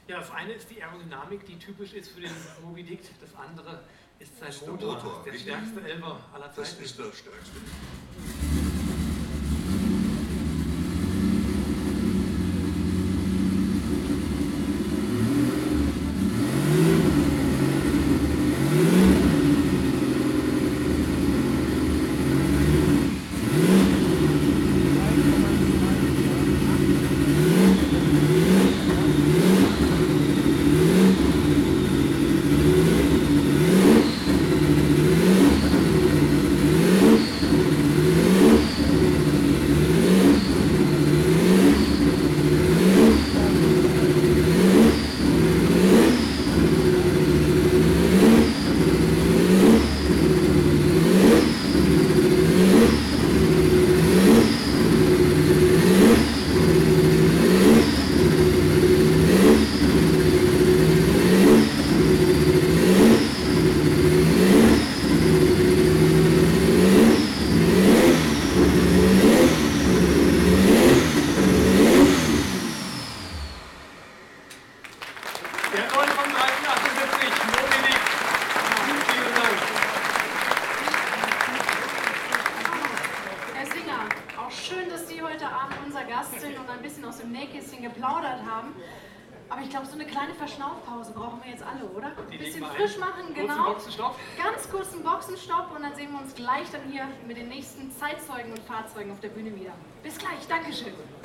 Ja, das eine ist die Aerodynamik, die typisch ist für den Moby Dick. Das andere ist sein Motor, der stärkste Elfer aller Zeiten. Das ist der stärkste. Der 9 von 1378, Moby Dick. Vielen Dank. Herr Singer, auch schön, dass Sie heute Abend unser Gast sind und ein bisschen aus dem Nähkästchen geplaudert haben. Aber ich glaube, so eine kleine Verschnaufpause brauchen wir jetzt alle, oder? Ein bisschen frisch machen, genau. Boxenstopp. Ganz kurzen Boxenstopp und dann sehen wir uns gleich dann hier mit den nächsten Zeitzeugen und Fahrzeugen auf der Bühne wieder. Bis gleich, Dankeschön.